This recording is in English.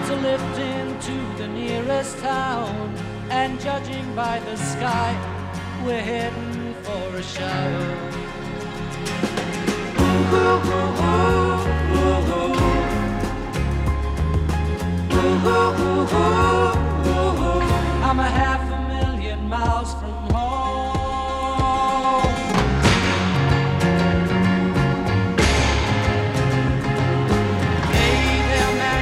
to lift into the nearest town, and judging by the sky, we're heading for a shower. Ooh, ooh, ooh, ooh, ooh. Ooh, ooh, ooh, ooh, ooh. I'm a 500,000 miles from